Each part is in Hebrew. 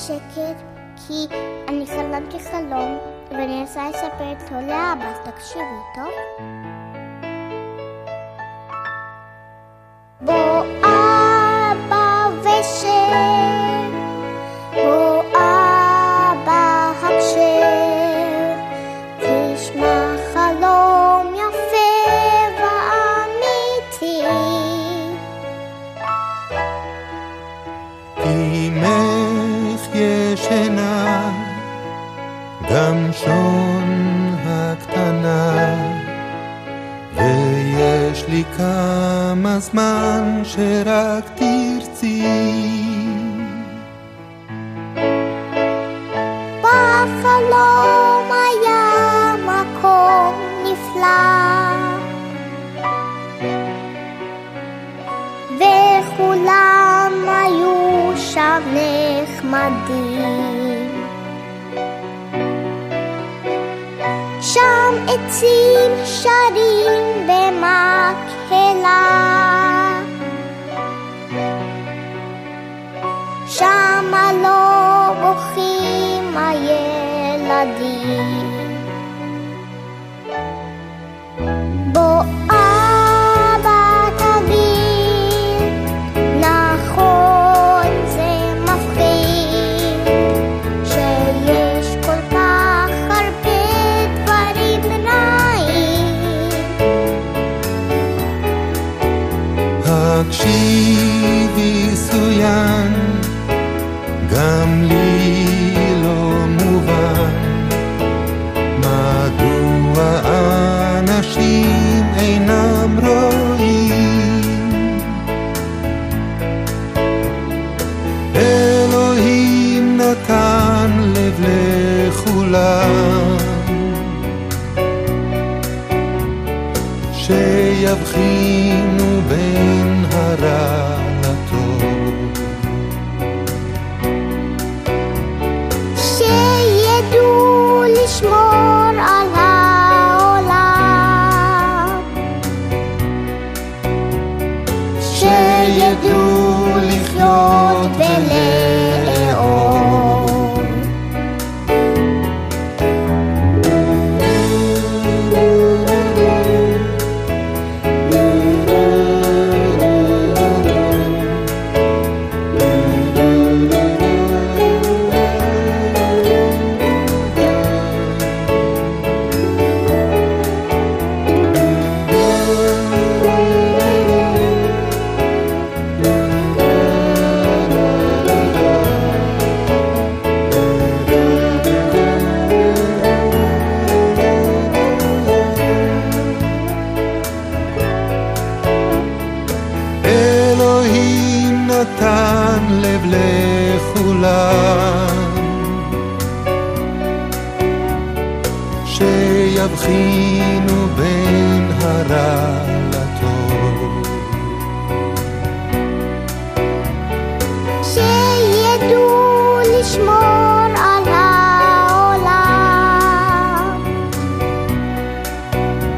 בשקט, כי אני חלמתי חלום, ואני רוצה לספר אותו לאבא, אז תקשיבי, טוב? בוא אבא ושב, בוא אבא הקשב, תשמע חלום יפה ואמיתי. אמך ישנה, גם שון הקטנה, ויש לי כמה זמן שרק תרצי. בחלום היה מקום נפלא, וכולם היו שם נחמדים. שם עצים שרים במקהלה, שם לא בוכים הילדים. בוא אבא תבין, נכון זה מפחיד, שיש כל כך הרבה דברים רעים. הקשיבי סוין, גם לי לא מובן, מדוע אנשים אינם רואים. אלוהים נתן לב לכולם, שיבחינו בין הרע לטוב, שידעו לשמור על העולם, שידעו לחיות ולאהוב. אלוהים נתן לב לכולם, שיבחינו בין הרע לטוב, שידעו לשמור על העולם,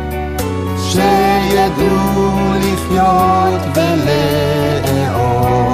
שידעו לחיות ולאהוב.